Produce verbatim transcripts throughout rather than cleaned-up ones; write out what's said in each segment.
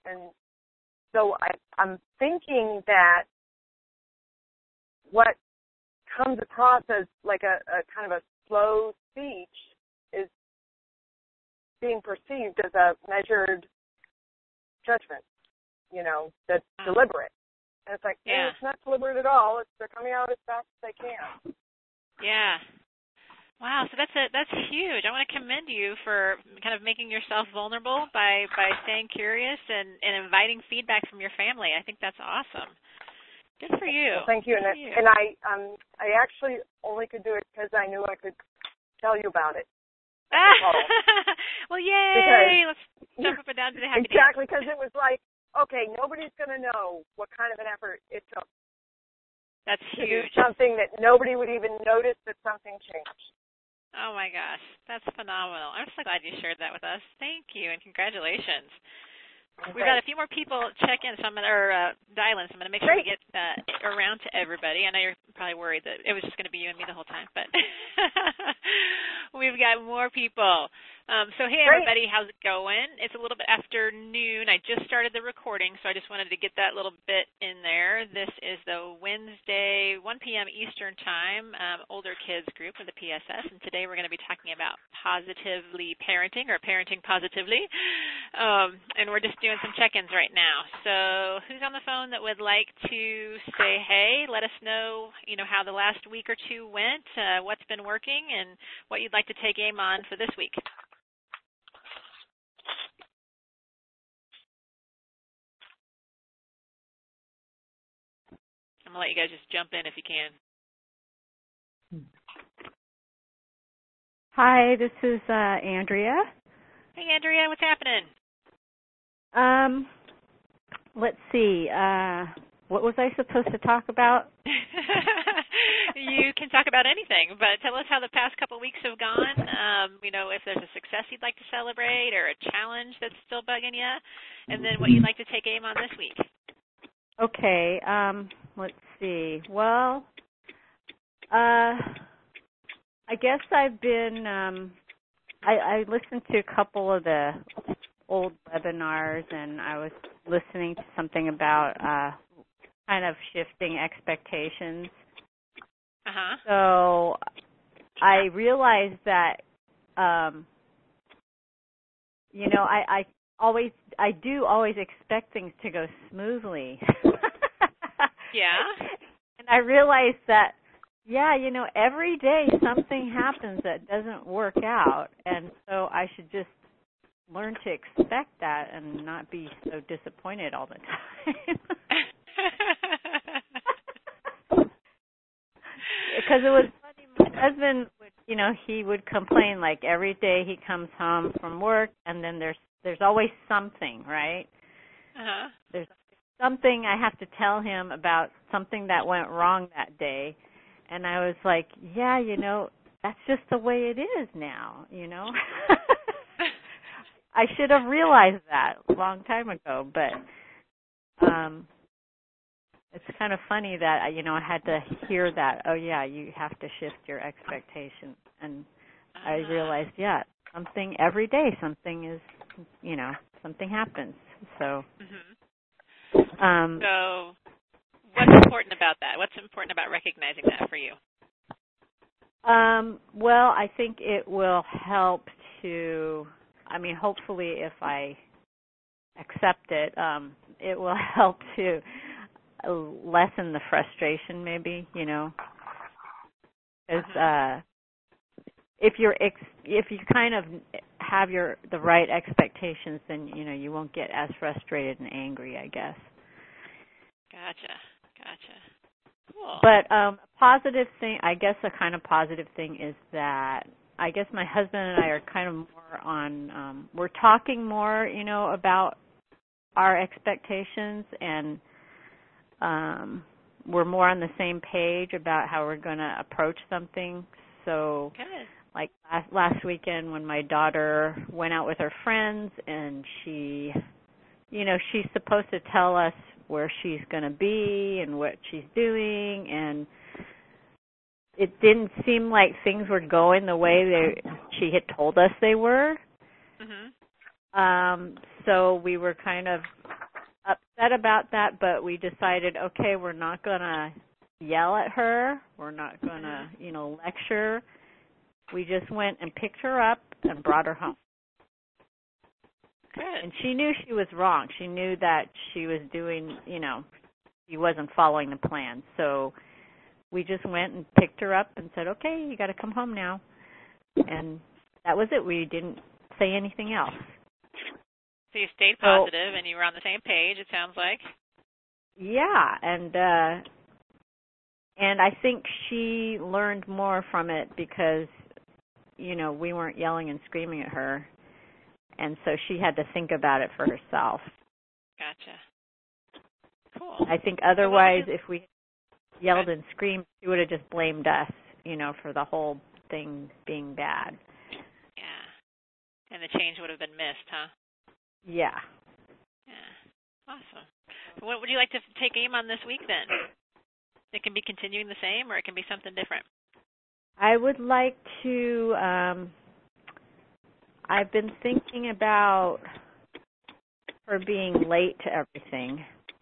And so I, I'm thinking that what comes across as like a, a kind of a slow speech is being perceived as a measured judgment, you know, that's wow. deliberate. And it's like, yeah. hey, it's not deliberate at all. It's, they're coming out as fast as they can. Yeah. Wow, so that's a, that's huge. I want to commend you for kind of making yourself vulnerable by, by staying curious and, and inviting feedback from your family. I think that's awesome. Good for you. Well, thank you. Good And, for you. and I um I actually only could do it because I knew I could tell you about it. Well, yay! Because, Let's jump up and down to the happy exactly, because it was like, okay, nobody's going to know what kind of an effort it took. That's to huge. do something that nobody would even notice that something changed. Oh, my gosh. That's phenomenal. I'm so glad you shared that with us. Thank you, and congratulations. Okay. We've got a few more people check in, so I'm gonna, or uh, dial in, so I'm going to make sure Great. we get uh, around to everybody. I know you're probably worried that it was just going to be you and me the whole time, but we've got more people. Um, so, hey, Great. everybody, how's it going? It's a little bit after noon. I just started the recording, so I just wanted to get that little bit in there. This is the Wednesday, one p.m. Eastern Time, um, older kids group of the P S S, and today we're going to be talking about positively parenting or parenting positively, um, and we're just doing some check-ins right now. So who's on the phone that would like to say hey, let us know, you know, how the last week or two went, uh, what's been working, and what you'd like to take aim on for this week? I'm going to let you guys just jump in if you can. Hi, this is uh, Andrea. Hey, Andrea, what's happening? Um, let's see. Uh, what was I supposed to talk about? You can talk about anything, but tell us how the past couple of weeks have gone. Um, you know, if there's a success you'd like to celebrate or a challenge that's still bugging you, and then what you'd like to take aim on this week. Okay. Um, let's see. Well, uh, I guess I've been. Um, I, I listened to a couple of the old webinars, and I was listening to something about uh, kind of shifting expectations. Uh-huh. So I realized that, um, you know, I, I always, I do always expect things to go smoothly. Yeah. And I realized that, yeah, you know, every day something happens that doesn't work out, and so I should just learn to expect that and not be so disappointed all the time. Because it was funny, my husband would, you know, he would complain like every day he comes home from work, and then there's there's always something, right? Uh-huh. There's something I have to tell him about something that went wrong that day, and I was like, yeah, you know, that's just the way it is now, you know. I should have realized that a long time ago, but um it's kind of funny that, you know, I had to hear that, oh, yeah, you have to shift your expectations. And uh-huh. I realized, yeah, something every day, something is, you know, something happens. So, mm-hmm. um, so what's important about that? What's important about recognizing that for you? Um, well, I think it will help to, I mean, hopefully if I accept it, um, it will help to lessen the frustration, maybe, you know, because uh, if you're ex- if you kind of have your the right expectations, then you know you won't get as frustrated and angry, I guess. Gotcha, gotcha. Cool. But um, a positive thing, I guess, a kind of positive thing is that I guess my husband and I are kind of more on. Um, we're talking more, you know, about our expectations and. Um, we're more on the same page about how we're going to approach something. So, Good. like last, last weekend when my daughter went out with her friends and she, you know, she's supposed to tell us where she's going to be and what she's doing, and it didn't seem like things were going the way they, she had told us they were. Mm-hmm. Um, so we were kind of upset about that, but we decided, okay, we're not going to yell at her. We're not going to, you know, lecture. We just went and picked her up and brought her home. Good. And she knew she was wrong. She knew that she was doing, you know, she wasn't following the plan. So we just went and picked her up and said, okay, you got to come home now. And that was it. We didn't say anything else. So you stayed positive so, and you were on the same page, it sounds like. Yeah, and uh, and I think she learned more from it because, you know, we weren't yelling and screaming at her. And so she had to think about it for herself. Gotcha. Cool. I think otherwise, if we yelled and screamed, she would have just blamed us, you know, for the whole thing being bad. Yeah. And the change would have been missed, huh? Yeah. Yeah. Awesome. What would you like to take aim on this week then? It can be continuing the same or it can be something different. I would like to, um, I've been thinking about her being late to everything.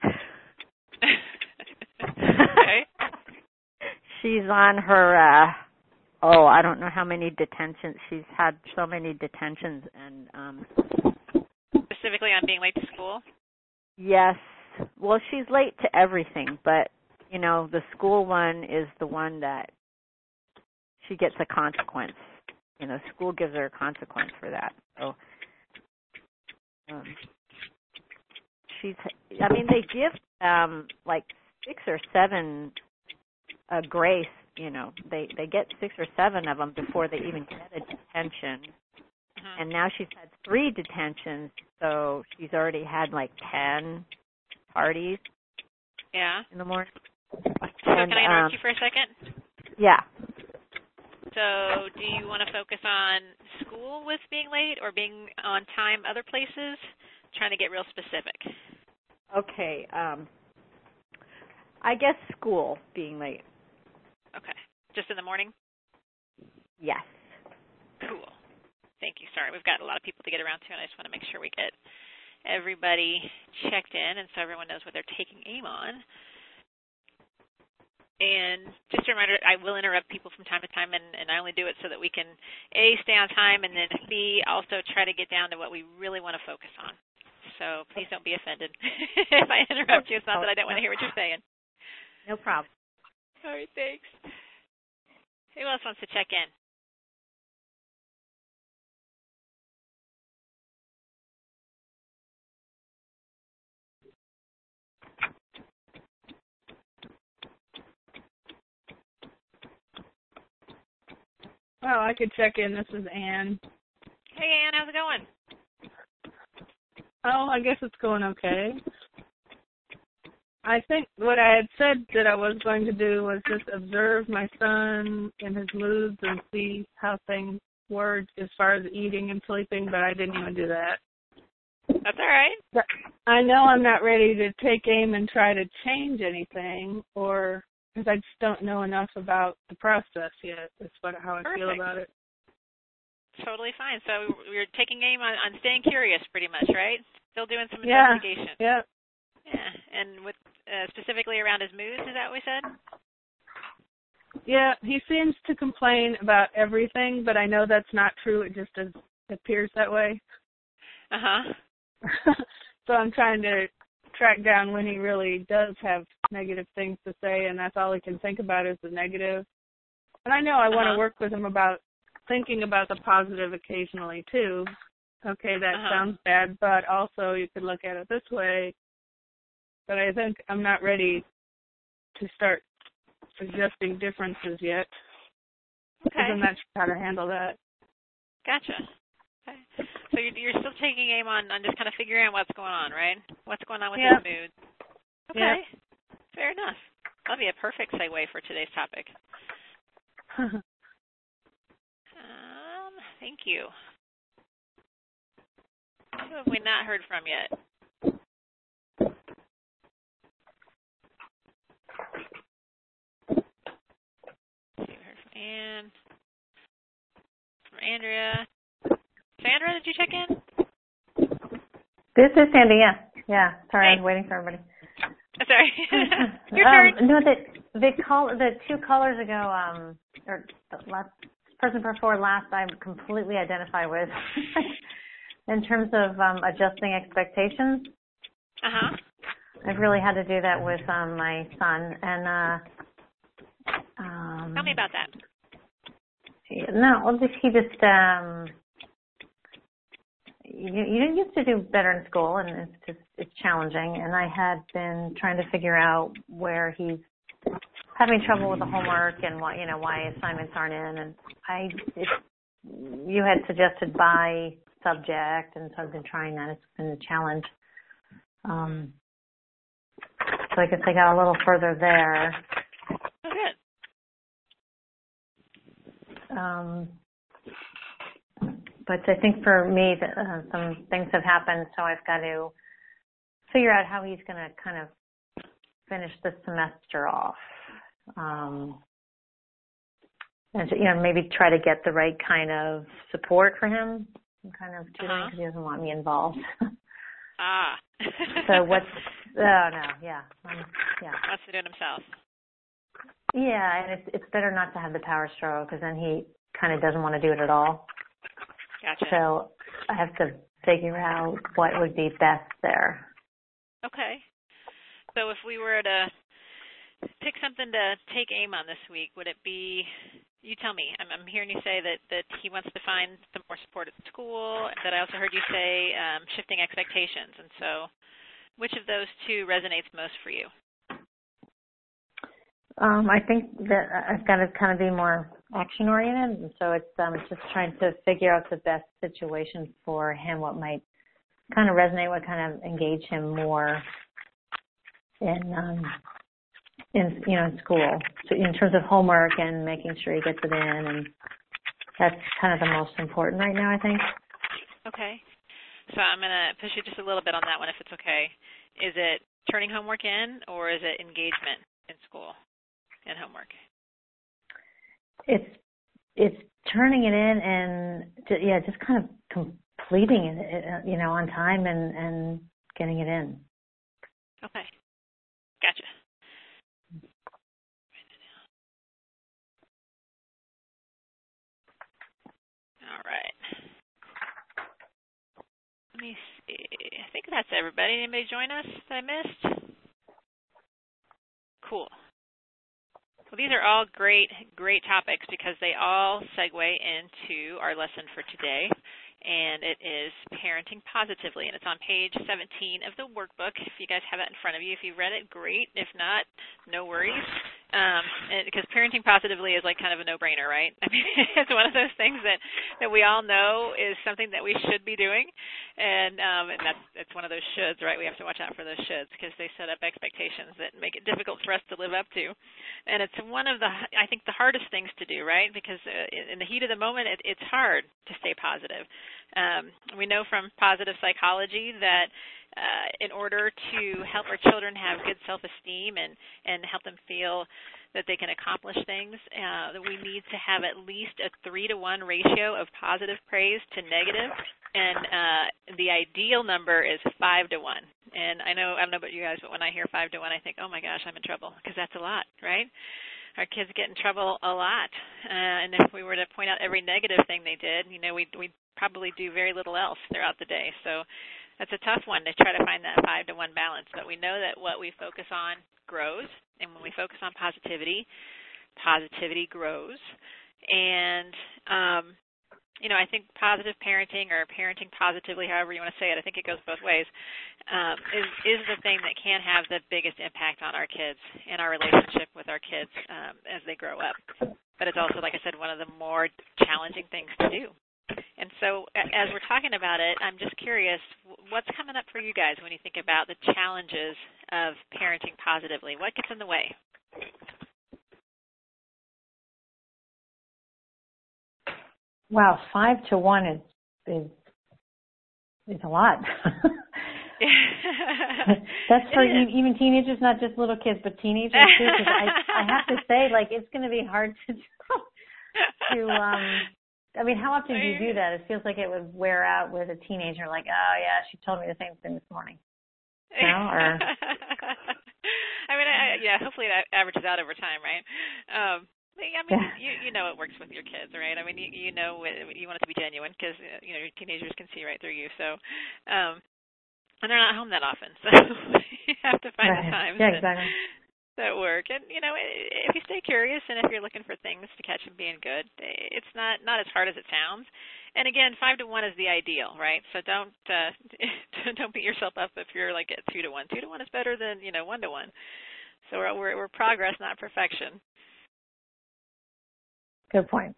Okay. She's on her, uh, oh, I don't know how many detentions. She's had so many detentions. and um, Specifically on being late to school? Yes. Well, she's late to everything, but, you know, the school one is the one that she gets a consequence. You know, school gives her a consequence for that. So, um, she's, I mean, they give um like six or seven uh, grace, you know. They, they get six or seven of them before they even get a detention. Mm-hmm. And now she's had three detentions, so she's already had like ten parties. Yeah. In the morning. So and, can I interrupt um, you for a second? Yeah. So do you want to focus on school with being late or being on time other places? Trying to get real specific. Okay. Um, I guess school being late. Okay. Just in the morning? Yes. Cool. Thank you. Sorry, we've got a lot of people to get around to, and I just want to make sure we get everybody checked in and so everyone knows what they're taking aim on. And just a reminder, I will interrupt people from time to time, and, and I only do it so that we can, A, stay on time, and then, B, also try to get down to what we really want to focus on. So please don't be offended if I interrupt you. It's not that I don't want to hear what you're saying. No problem. All right, thanks. Who else wants to check in? Well, I could check in. This is Ann. Hey, Ann, how's it going? Oh, I guess it's going okay. I think what I had said that I was going to do was just observe my son and his moods and see how things were as far as eating and sleeping, but I didn't even do that. That's all right. But I know I'm not ready to take aim and try to change anything, or because I just don't know enough about the process yet. That's what how I Perfect. feel about it. Totally fine. So we're taking aim on, on staying curious pretty much, right? Still doing some Yeah. investigation. Yeah. Yeah. And with uh, specifically around his moods, is that what we said? Yeah, he seems to complain about everything, but I know that's not true. It just does, appears that way. Uh-huh. So I'm trying to track down when he really does have negative things to say, and that's all he can think about is the negative. And I know I want uh-huh. to work with him about thinking about the positive occasionally, too. Okay, that uh-huh. sounds bad, but also you could look at it this way. But I think I'm not ready to start suggesting differences yet. Okay. I'm not sure how to handle that. Gotcha. Okay. So you're, you're still taking aim on, on just kind of figuring out what's going on, right? What's going on with Yeah. his mood. Okay. Yeah. Fair enough. That'll be a perfect segue for today's topic. um, thank you. Who have we not heard from yet? We heard from Ann, from Andrea. Sandra, did you check in? This is Sandy, yeah. Yeah, sorry, Hey. I was waiting for everybody. Sorry. Your um, turn. no, the the call the two callers ago, um, or the last person before last, I completely identify with in terms of um, adjusting expectations. Uh huh. I've really had to do that with um, my son, and uh, um, tell me about that. No, well, just, he just um, you, you used to do better in school, and it's just it's challenging. And I had been trying to figure out where he's having trouble with the homework and why you know why assignments aren't in. And I, it, you had suggested by subject, and so I've been trying that. It's been a challenge. Um, so I guess I got a little further there. Oh, good. Um, but I think for me, uh, some things have happened, so I've got to figure out how he's going to kind of finish the semester off. Um, and, you know, maybe try to get the right kind of support for him, kind of tutoring, because uh-huh. he doesn't want me involved. ah. So what's, oh, no, yeah. Um, yeah. Wants to do it himself. Yeah, and it's, it's better not to have the power struggle, because then he kind of doesn't want to do it at all. Gotcha. So I have to figure out what would be best there. Okay. So if we were to pick something to take aim on this week, would it be, you tell me, I'm, I'm hearing you say that, that he wants to find some more support at school, that I also heard you say um, shifting expectations. And so which of those two resonates most for you? Um, I think that I've got to kind of be more action-oriented, and so it's um, just trying to figure out the best situation for him, what might kind of resonate, what kind of engage him more in, um, in you know, in school. So in terms of homework and making sure he gets it in, and that's kind of the most important right now, I think. Okay. So I'm going to push you just a little bit on that one, if it's okay. Is it turning homework in, or is it engagement in school and homework? It's it's turning it in and to, yeah, just kind of completing it, you know, on time and, and getting it in. Okay, gotcha. All right. Let me see. I think that's everybody. Anybody join us that I missed? Cool. Well, these are all great, great topics because they all segue into our lesson for today, and it is Parenting Positively, and it's on page seventeen of the workbook. If you guys have it in front of you, if you read it, great. If not, no worries, um, and, because Parenting Positively is like kind of a no-brainer, right? I mean, it's one of those things that, that we all know is something that we should be doing, and um, and that's it's one of those shoulds, right? We have to watch out for those shoulds because they set up expectations that make it difficult for us to live up to. And it's one of the, I think, the hardest things to do, right? Because uh, in the heat of the moment, it, it's hard to stay positive. Um, we know from positive psychology that uh, in order to help our children have good self-esteem and, and help them feel that they can accomplish things, uh, that we need to have at least a three to one ratio of positive praise to negative, and uh, the ideal number is five to one. And I know, I don't know about you guys, but when I hear five to one, I think, oh my gosh, I'm in trouble, because that's a lot, right? Our kids get in trouble a lot. Uh, and if we were to point out every negative thing they did, you know, we'd, we'd probably do very little else throughout the day. So that's a tough one to try to find that five to one balance. But we know that what we focus on grows. And when we focus on positivity, positivity grows. And, um, you know, I think positive parenting or parenting positively, however you want to say it, I think it goes both ways, um, is, is the thing that can have the biggest impact on our kids and our relationship with our kids um, as they grow up. But it's also, like I said, one of the more challenging things to do. And so as we're talking about it, I'm just curious, what's coming up for you guys when you think about the challenges of parenting positively? What gets in the way? Wow, five to one is is is a lot. That's for e- even teenagers, not just little kids, but teenagers too. Because I, I have to say, like, it's going to be hard to to. Um, I mean, how often do you do that? It feels like it would wear out with a teenager. Like, oh yeah, she told me the same thing this morning. now, or? I mean, I, yeah, hopefully that averages out over time, right? Um, I mean, Yeah. you you know it works with your kids, right? I mean, you you know you want it to be genuine because you know your teenagers can see right through you. So, um, and they're not home that often, so you have to find Right. the times Yeah, that, exactly. that work. And you know, if you stay curious and if you're looking for things to catch them being good, it's not not as hard as it sounds. And again, five to one is the ideal, right? So don't uh, don't beat yourself up if you're like at two to one. Two to one is better than you know one to one. So we're we're, we're progress, not perfection. Good point.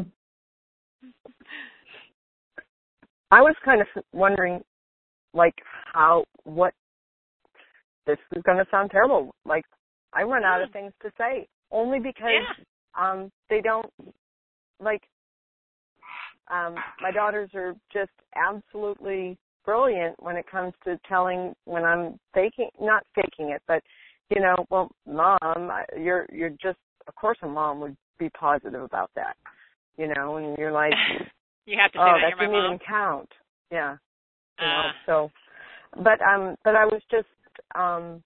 I was kind of wondering, like, how, what, this is going to sound terrible. Like, I run out of things to say, only because Yeah. um, they don't, like, um, my daughters are just absolutely brilliant when it comes to telling when I'm faking, not faking it, but, you know, well, Mom, you're, you're just, of course a mom would be positive about that, you know, and you're like, you have to say oh, that that you're my didn't mom. even count. Yeah. You know, Uh, so, but, um, but I was just, um,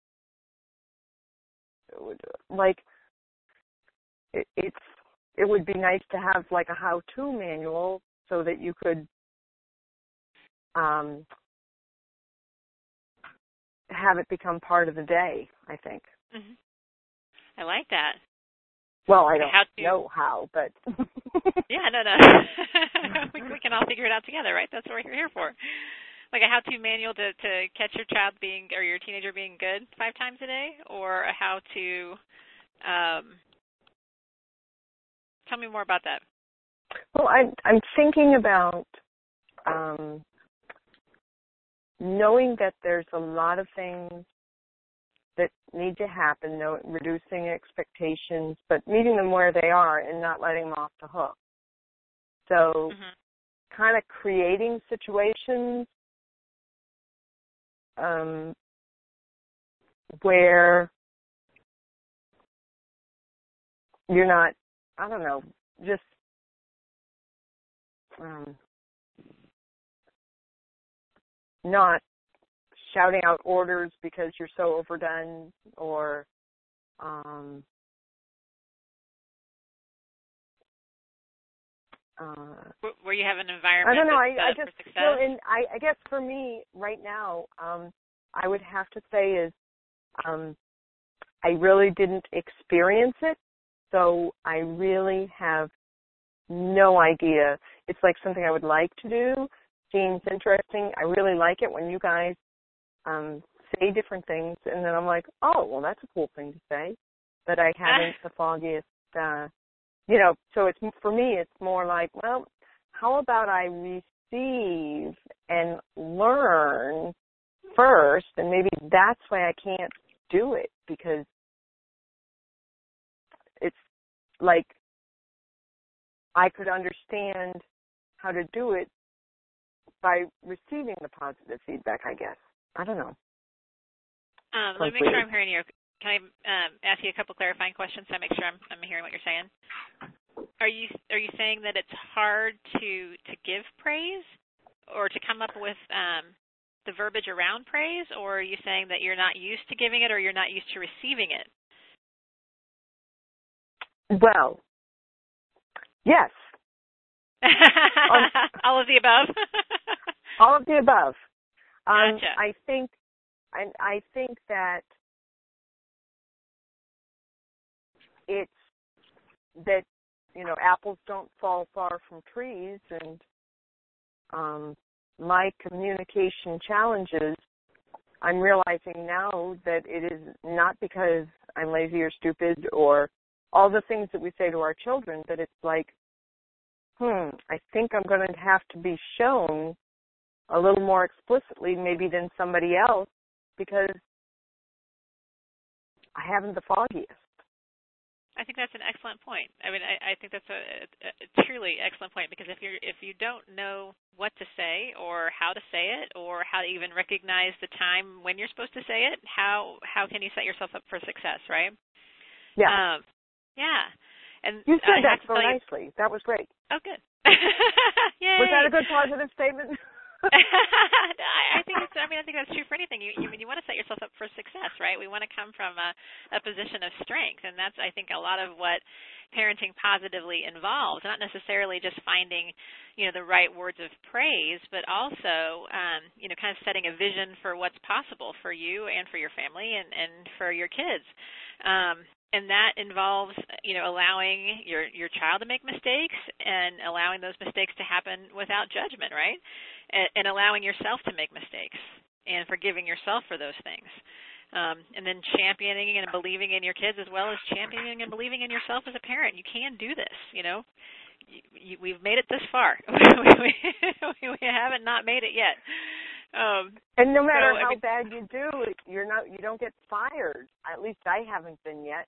like, it, it's, it would be nice to have like a how-to manual so that you could, um, have it become part of the day, I think. mm-hmm. I like that. Well, I don't how to, know how, but. yeah, no, no. we, we can all figure it out together, right? That's what we're here for. Like a how-to manual to, to catch your child being, or your teenager being good five times a day, or a how-to, um, tell me more about that. Well, I, I'm thinking about um, knowing that there's a lot of things that need to happen, no, reducing expectations, but meeting them where they are and not letting them off the hook. So mm-hmm. kind of creating situations um, where you're not, I don't know, just um, not shouting out orders because you're so overdone, or um, uh, where you have an environment I don't know. that's I, I set up just for success. feel in. I, I guess for me right now, um, I would have to say is um, I really didn't experience it, so I really have no idea. It's like something I would like to do. Seems interesting. I really like it when you guys um, say different things, and then I'm like, oh, well, that's a cool thing to say, but I haven't the foggiest, uh, you know, so it's, for me, it's more like, well, how about I receive and learn first, and maybe that's why I can't do it, because it's like I could understand how to do it by receiving the positive feedback, I guess. I don't know. Um, let me make sure I'm hearing you. Can I um, ask you a couple clarifying questions so I make sure I'm, I'm hearing what you're saying? Are you are you saying that it's hard to, to give praise or to come up with um, the verbiage around praise, or are you saying that you're not used to giving it or you're not used to receiving it? Well, yes. um, all of the above? all of the above. Um, gotcha. I think I, I think that it's that, you know, apples don't fall far from trees, and um, my communication challenges, I'm realizing now that it is not because I'm lazy or stupid or all the things that we say to our children, that it's like, hmm, I think I'm going to have to be shown a little more explicitly maybe than somebody else, because I haven't the foggiest. I think that's an excellent point. I mean, I, I think that's a, a, a truly excellent point, because if you're if you don't know what to say or how to say it or how to even recognize the time when you're supposed to say it, how how can you set yourself up for success, right? Yeah. Um, yeah. And you said I that so nicely. You, that was great. oh, good. Yay. Was that a good positive statement? I, I think it's. I mean, I think that's true for anything. You you, you want to set yourself up for success, right? We want to come from a, a position of strength, and that's, I think, a lot of what parenting positively involves. Not necessarily just finding, you know, the right words of praise, but also, um, you know, kind of setting a vision for what's possible for you and for your family and, and for your kids. Um, And that involves, you know, allowing your, your child to make mistakes and allowing those mistakes to happen without judgment, right? And, and allowing yourself to make mistakes and forgiving yourself for those things. Um, and then championing and believing in your kids as well as championing and believing in yourself as a parent. You can do this, you know. You, you, we've made it this far. we, we haven't not made it yet. Um, and no matter so, how I mean, bad you do, you're not. You don't get fired. At least I haven't been yet.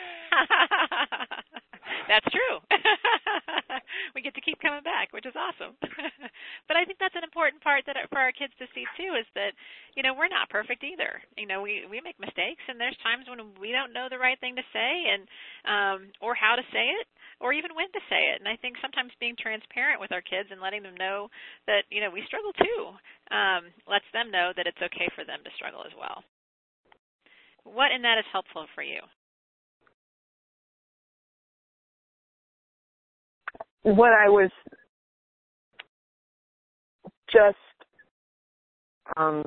That's true. We get to keep coming back, which is awesome. But I think that's an important part that for our kids to see too is that, you know, we're not perfect either. You know, we we make mistakes, and there's times when we don't know the right thing to say, and um, or how to say it, or even when to say it. And I think sometimes being transparent with our kids and letting them know that, you know, we struggle too, um, lets them know that it's okay for them to struggle as well. What in that is helpful for you? What I was just um,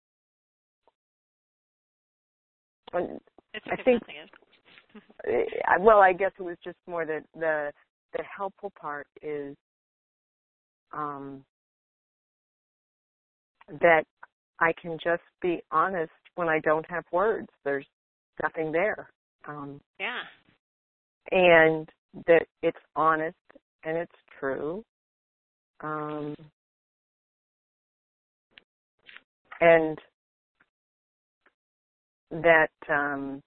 it's I think well, I guess it was just more that the the helpful part is um, that I can just be honest when I don't have words. There's nothing there. Um, yeah. And that it's honest and it's true. Um, and that um,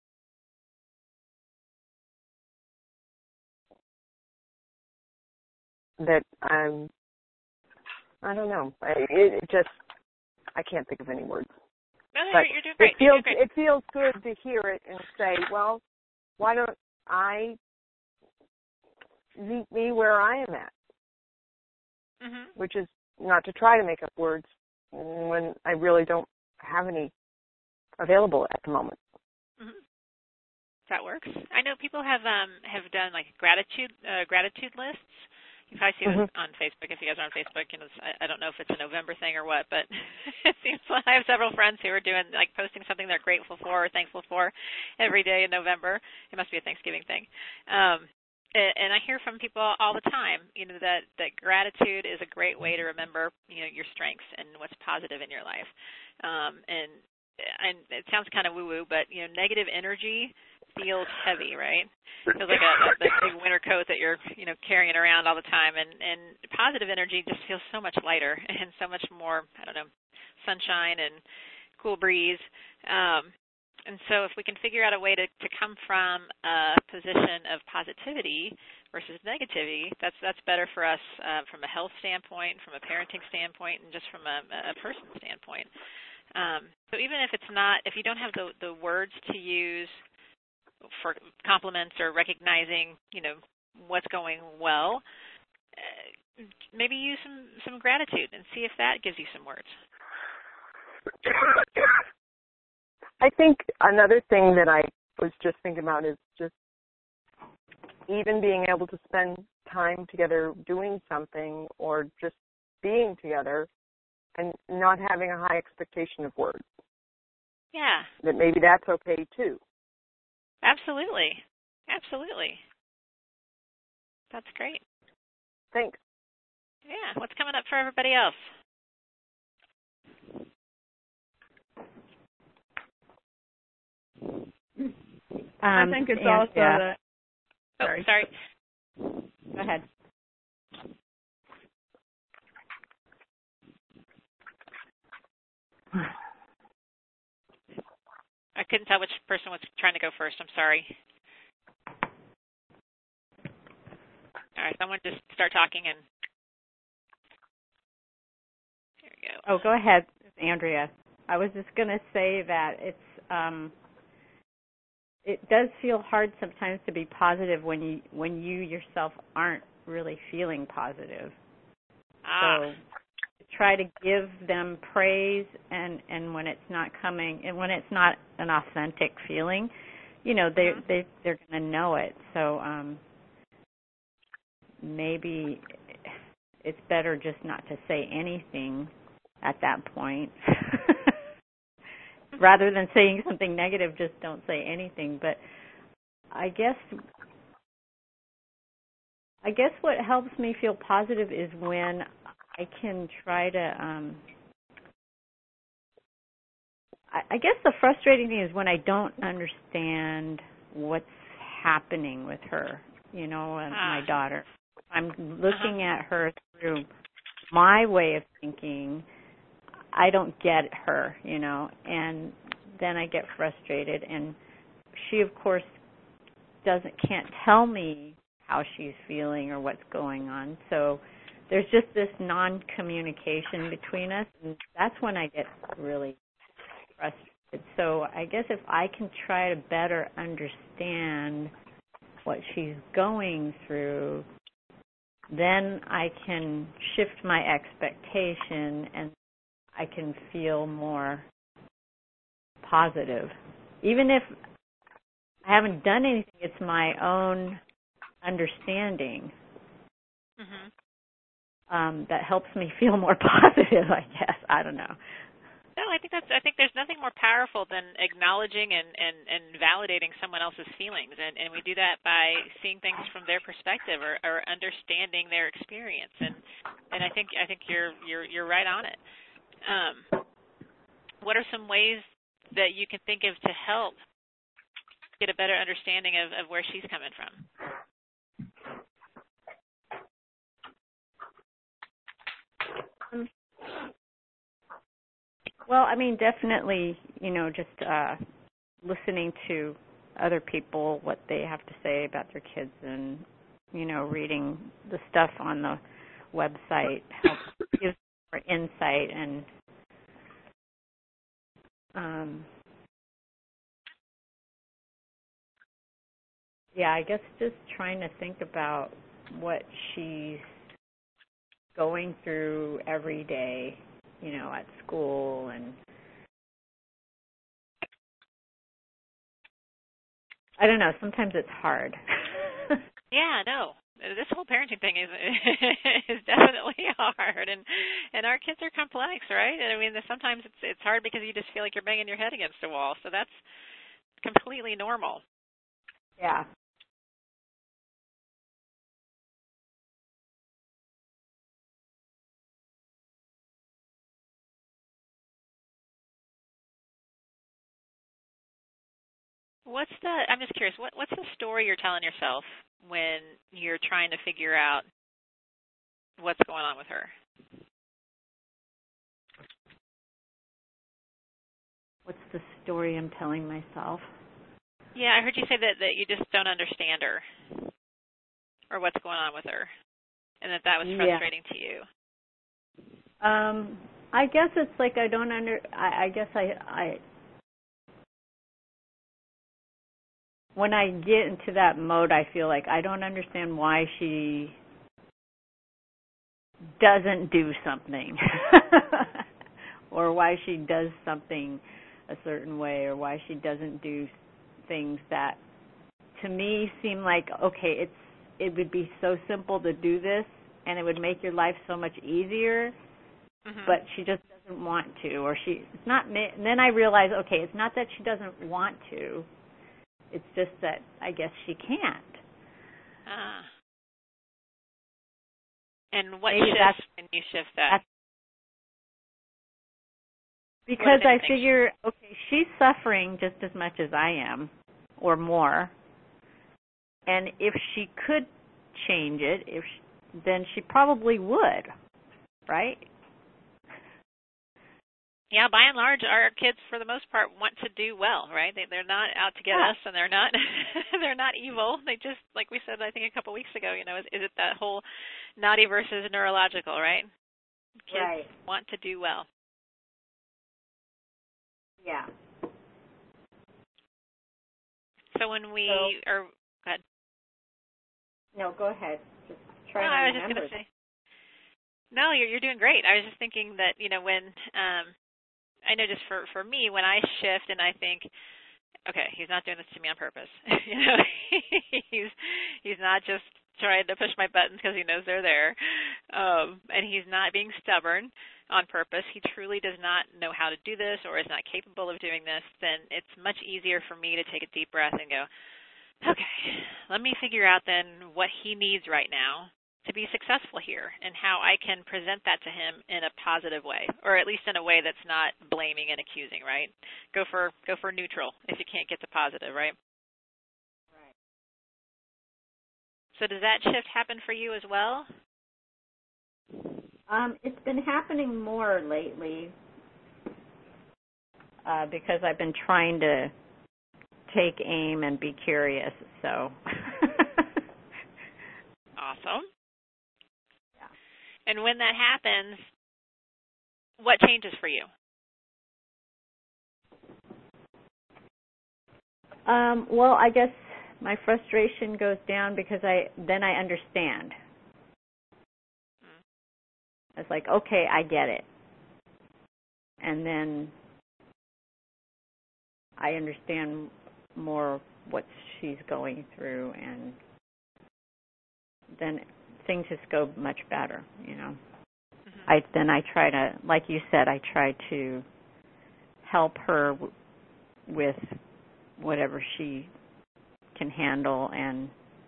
that I'm, I don't know. It, it just, I can't think of any words. No, no, but you're doing great. It feels, doing great. it feels good to hear it and say, well, why don't I meet me where I am at? Mm-hmm. Which is not to try to make up words when I really don't have any available at the moment. Mm-hmm. That works. I know people have um have done like gratitude uh, gratitude lists. You probably see mm-hmm. this on Facebook if you guys are on Facebook. You know, I, I don't know if it's a November thing or what, but it seems like I have several friends who are doing like posting something they're grateful for or thankful for every day in November. It must be a Thanksgiving thing. Um, and I hear from people all the time, you know, that, that gratitude is a great way to remember, you know, your strengths and what's positive in your life. Um, and and it sounds kind of woo-woo, but, you know, negative energy feels heavy, right? It feels like a, a big winter coat that you're, you know, carrying around all the time. And, and positive energy just feels so much lighter and so much more, I don't know, sunshine and cool breeze. Um, and so if we can figure out a way to, to come from a position of positivity versus negativity, that's that's better for us uh, from a health standpoint, from a parenting standpoint, and just from a, a person standpoint. Um, so even if it's not, if you don't have the, the words to use for compliments or recognizing, you know, what's going well, uh, maybe use some, some gratitude and see if that gives you some words. I think another thing that I was just thinking about is just even being able to spend time together doing something or just being together and not having a high expectation of words. Yeah. That maybe that's okay too. Absolutely. Absolutely. That's great. Thanks. Yeah. What's coming up for everybody else? Um, I think it's also yeah. that. Oh, sorry. sorry. Go ahead. I couldn't tell which person was trying to go first. I'm sorry. All right, someone just start talking and here we go. Oh, go ahead, Andrea. I was just going to say that it's um, it does feel hard sometimes to be positive when you when you yourself aren't really feeling positive. Ah. So it's try to give them praise, and, and when it's not coming, and when it's not an authentic feeling, you know, they, mm-hmm. they, they're going to know it. So um, maybe it's better just not to say anything at that point. Rather than saying something negative, just don't say anything. But I guess I guess what helps me feel positive is when I can try to um I, I guess the frustrating thing is when I don't understand what's happening with her, you know, and ah. my daughter. I'm looking uh-huh. at her through my way of thinking. I don't get her, you know, and then I get frustrated, and she, of course, doesn't can't tell me how she's feeling or what's going on. So there's just this non-communication between us, and that's when I get really frustrated. So I guess if I can try to better understand what she's going through, then I can shift my expectation and I can feel more positive. Even if I haven't done anything, it's my own understanding mm-hmm. um, that helps me feel more positive, I guess. I don't know. No, I think that's. I think there's nothing more powerful than acknowledging and, and, and validating someone else's feelings, and, and we do that by seeing things from their perspective or, or understanding their experience. And and I think I think you're you're you're right on it. Um, what are some ways that you can think of to help get a better understanding of, of where she's coming from? Well, I mean, definitely, you know, just uh, listening to other people, what they have to say about their kids, and, you know, reading the stuff on the website helps give more insight. And um, yeah, I guess just trying to think about what she's going through every day, you know, at school, and I don't know, sometimes it's hard. Yeah, no. This whole parenting thing is is definitely hard, and and our kids are complex, right? I mean, sometimes it's it's hard because you just feel like you're banging your head against a wall. So that's completely normal. Yeah. What's the? I'm just curious. What what's the story you're telling yourself when you're trying to figure out what's going on with her? What's the story I'm telling myself? Yeah, I heard you say that, that you just don't understand her or what's going on with her, and that that was frustrating yeah. to you. Um, I guess it's like I don't under. I, I guess I, I. When I get into that mode, I feel like I don't understand why she doesn't do something, or why she does something a certain way, or why she doesn't do things that to me seem like, okay, it's it would be so simple to do this and it would make your life so much easier, mm-hmm. but she just doesn't want to, or she it's not. And then I realize, okay, it's not that she doesn't want to, it's just that I guess she can't. Ah. And what Maybe shifts when you shift that? Because I figure, okay, she's suffering just as much as I am, or more. And if she could change it, if she, then she probably would, right? Yeah, by and large, our kids, for the most part, want to do well, right? They, they're not out to get yeah. us, and they're not they're not evil. They just, like we said, I think a couple weeks ago, you know, is, is it that whole naughty versus neurological, right? Kids right. want to do well. Yeah. So when we so, are, go ahead. No, go ahead. Just try no, to I was remember. just going to say. No, you're you're doing great. I was just thinking that, you know, when um I know just for for me, when I shift and I think, okay, he's not doing this to me on purpose. you know, he's he's not just trying to push my buttons because he knows they're there, um, and he's not being stubborn on purpose. He truly does not know how to do this or is not capable of doing this. Then it's much easier for me to take a deep breath and go, okay, let me figure out then what he needs right now to be successful here and how I can present that to him in a positive way, or at least in a way that's not blaming and accusing, right? Go for go for neutral if you can't get to positive, right? Right. So does that shift happen for you as well? Um, it's been happening more lately uh, because I've been trying to take aim and be curious, so. Awesome. And when that happens, what changes for you? Um, well, I guess my frustration goes down because I then I understand. Hmm. It's like, okay, I get it. And then I understand more what she's going through, and then things just go much better, you know. Mm-hmm. I then I try to, like you said, I try to help her w- with whatever she can handle and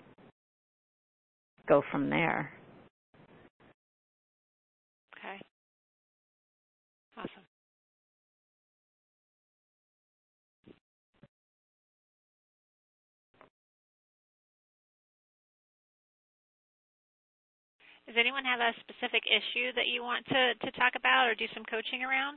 go from there. Okay. Awesome. Does anyone have a specific issue that you want to, to talk about or do some coaching around?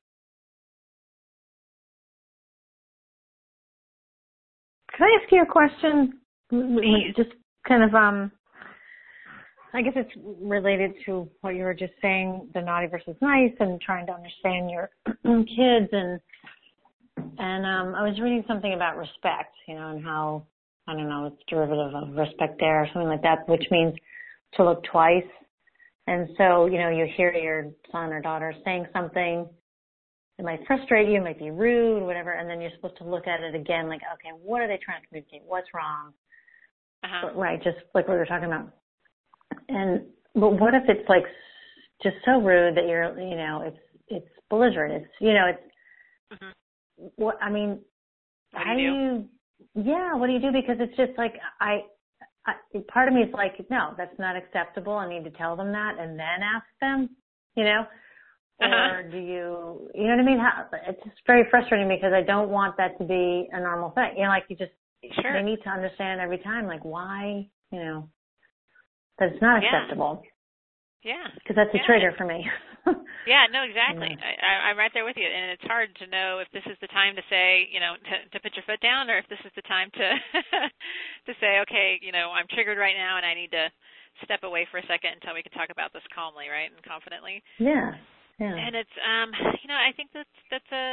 Can I ask you a question? Please. Just kind of, um, I guess it's related to what you were just saying, the naughty versus nice, and trying to understand your kids. And and um, I was reading something about respect, you know, and how, I don't know, it's derivative of respect there or something like that, which means to look twice. And so, you know, you hear your son or daughter saying something. It might frustrate you, it might be rude, whatever, and then you're supposed to look at it again, like, okay, what are they trying to communicate? What's wrong? Uh-huh. But, right, just like we were talking about. And but what if it's like just so rude that you're, you know, it's it's belligerent. It's, you know, it's Mm-hmm. what I mean. What how do you do? you? Yeah, what do you do? Because it's just like I, I, part of me is like, no, that's not acceptable. I need to tell them that and then ask them, you know. Uh-huh. Or do you, you know what I mean? How, it's just very frustrating because I don't want that to be a normal thing. You know, like you just, Sure. they need to understand every time, like why, you know, that it's not Yeah. acceptable. Yeah. Because that's a Yeah. trigger for me. Yeah, no, exactly. Yeah. I, I, I'm right there with you, and it's hard to know if this is the time to say, you know, to, to put your foot down, or if this is the time to to say, okay, you know, I'm triggered right now, and I need to step away for a second until we can talk about this calmly, right, and confidently. Yeah. Yeah. And it's, um, you know, I think that's that's a,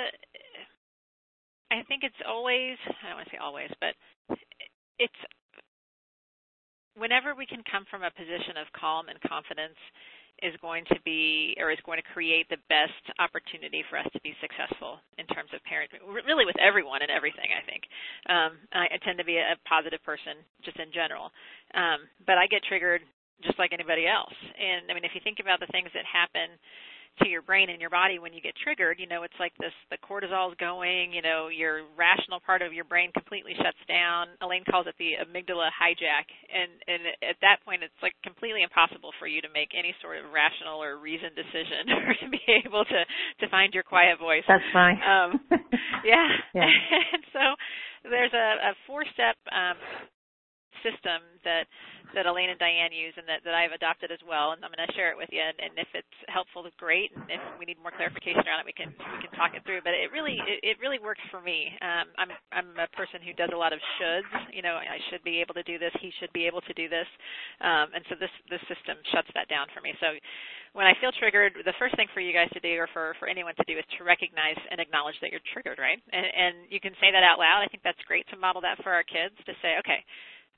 I think it's always, I don't want to say always, but it's whenever we can come from a position of calm and confidence is going to be, or is going to create the best opportunity for us to be successful in terms of parenting, really with everyone and everything, I think. Um, I, I tend to be a, a positive person just in general, um, but I get triggered just like anybody else. And, I mean, if you think about the things that happen to your brain and your body when you get triggered, you know, it's like this, the cortisol's going, you know, your rational part of your brain completely shuts down. Elaine calls it the amygdala hijack. And, and at that point, it's like completely impossible for you to make any sort of rational or reasoned decision or to be able to, to find your quiet voice. That's fine. Um, yeah. Yeah. And so there's a, a four-step um, system that that Elaine and Diane use and that, that I've adopted as well, and I'm going to share it with you. And, and if it's helpful, it's great. And if we need more clarification around it, we can we can talk it through. But it really it, it really works for me. Um, I'm I'm a person who does a lot of shoulds. You know, I should be able to do this. He should be able to do this. Um, and so this this system shuts that down for me. So when I feel triggered, the first thing for you guys to do, or for, for anyone to do, is to recognize and acknowledge that you're triggered, right? And, and you can say that out loud. I think that's great to model that for our kids, to say, okay,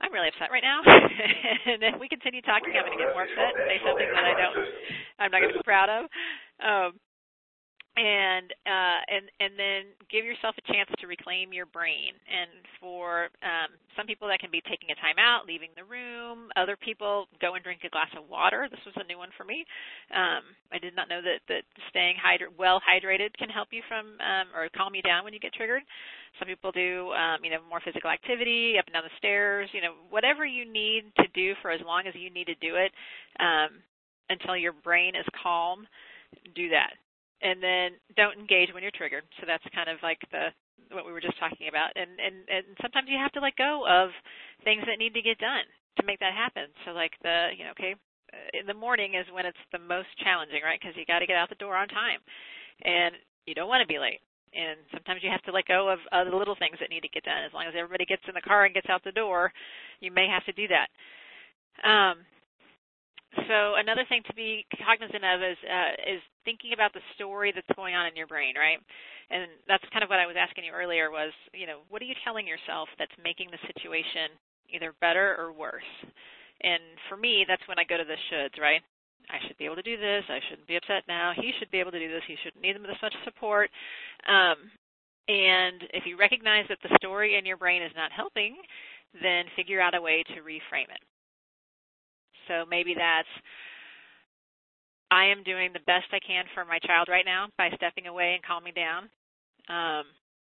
I'm really upset right now. And if we continue talking, I'm going to get more upset and say something that I don't, I'm not going to be proud of. Um, and uh, and and then give yourself a chance to reclaim your brain. And for um, some people, that can be taking a time out, leaving the room. Other people, go and drink a glass of water. This was a new one for me. Um, I did not know that, that staying hydra- well hydrated can help you from um, or calm you down when you get triggered. Some people do, um, you know, more physical activity, up and down the stairs. You know, whatever you need to do for as long as you need to do it um, until your brain is calm. Do that. And then don't engage when you're triggered. So that's kind of like the what we were just talking about. And, and, and sometimes you have to let go of things that need to get done to make that happen. So like the, you know, okay, in the morning is when it's the most challenging, right? Because you got to get out the door on time. And you don't want to be late. And sometimes you have to let go of uh, the little things that need to get done. As long as everybody gets in the car and gets out the door, you may have to do that. Um, So another thing to be cognizant of is uh, is thinking about the story that's going on in your brain, right? And that's kind of what I was asking you earlier was, you know, what are you telling yourself that's making the situation either better or worse? And for me, that's when I go to the shoulds, right? I should be able to do this. I shouldn't be upset now. He should be able to do this. He shouldn't need this much support. Um, and if you recognize that the story in your brain is not helping, then figure out a way to reframe it. So maybe that's, I am doing the best I can for my child right now by stepping away and calming down. Um,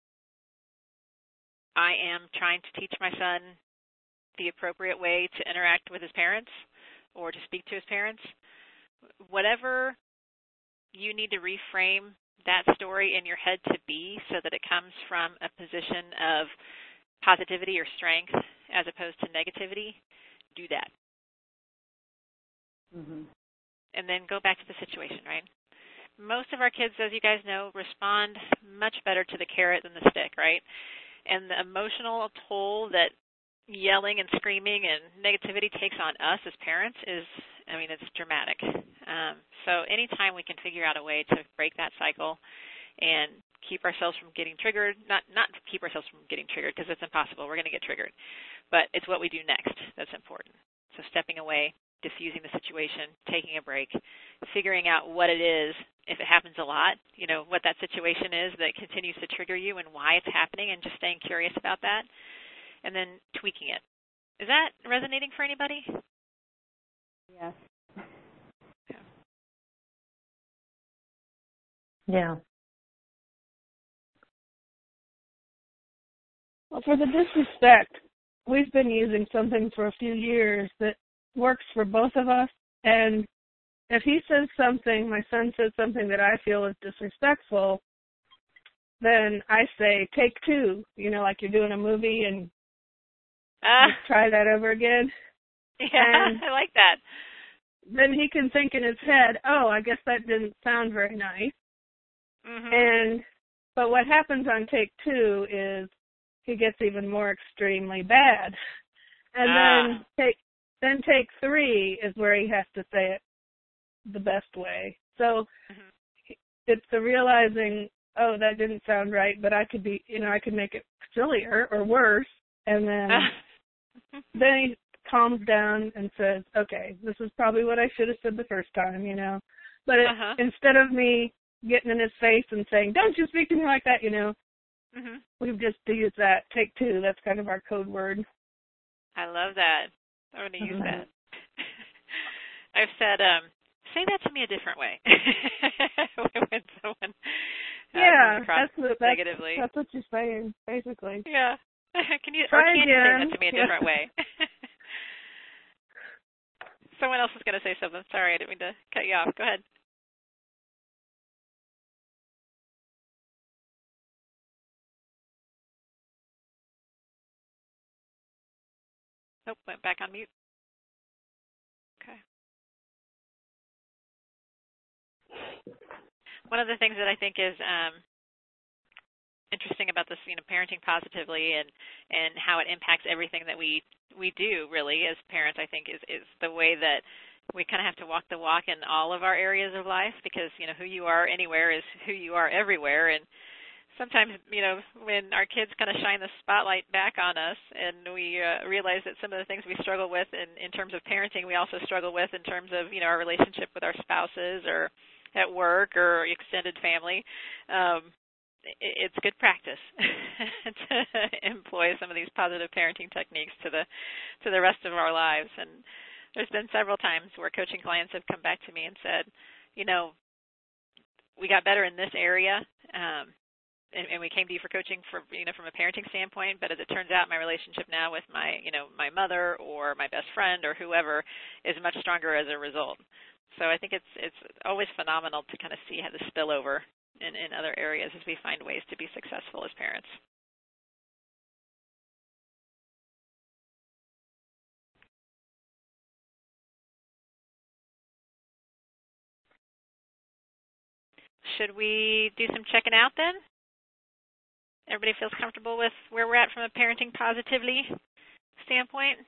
I am trying to teach my son the appropriate way to interact with his parents or to speak to his parents. Whatever you need to reframe that story in your head to be so that it comes from a position of positivity or strength as opposed to negativity, do that. Mm-hmm. And then go back to the situation, right? Most of our kids, as you guys know, respond much better to the carrot than the stick, right? And the emotional toll that yelling and screaming and negativity takes on us as parents is, I mean, it's dramatic. Um, so anytime we can figure out a way to break that cycle and keep ourselves from getting triggered, not not keep ourselves from getting triggered because it's impossible. We're going to get triggered. But it's what we do next that's important. So stepping away, diffusing the situation, taking a break, figuring out what it is, if it happens a lot, you know, what that situation is that continues to trigger you and why it's happening, and just staying curious about that, and then tweaking it. Is that resonating for anybody? Yes. Yeah. Yeah. Well, for the disrespect, we've been using something for a few years that works for both of us. And if he says something, my son says something that I feel is disrespectful, then I say, take two, you know, like you're doing a movie and Uh, just try that over again. yeah, And I like that. then he can think in his head, oh, I guess that didn't sound very nice. Mm-hmm. And but what happens on take two is he gets even more extremely bad. And Ah. then take then take three is where he has to say it the best way. So Mm-hmm. it's the realizing, oh, that didn't sound right, but I could be, you know, I could make it sillier or worse. And then then he calms down and says, okay, this is probably what I should have said the first time, you know. But it, Uh-huh. instead of me getting in his face and saying, don't you speak to me like that, you know, Mm-hmm. we've just used that. Take two. That's kind of our code word. I love that. I'm going to use Mhm. that. I've said, um, say that to me a different way. when someone uh, Yeah, comes across that's, what, that's, negatively. that's what you're saying, basically. Yeah. Can you Try or can you say again. that to me a different way? Someone else is going to say something. Sorry, I didn't mean to cut you off. Go ahead. Nope, went back on mute. Okay. One of the things that I think is um, interesting about this, you know, parenting positively and, and how it impacts everything that we we do really as parents, I think is, is the way that we kind of have to walk the walk in all of our areas of life because, you know, who you are anywhere is who you are everywhere. And sometimes, you know, when our kids kind of shine the spotlight back on us and we uh, realize that some of the things we struggle with in, in terms of parenting, we also struggle with in terms of, you know, our relationship with our spouses or at work or extended family, um, it, it's good practice to employ some of these positive parenting techniques to the to the rest of our lives. And there's been several times where coaching clients have come back to me and said, you know, we got better in this area, um, and, and we came to you for coaching for, you know, from a parenting standpoint, but as it turns out, my relationship now with my, you know, my mother or my best friend or whoever is much stronger as a result. So I think it's it's always phenomenal to kind of see how the spillover in, in other areas as we find ways to be successful as parents. Should we do some checking out then? Everybody feels comfortable with where we're at from a parenting positively standpoint?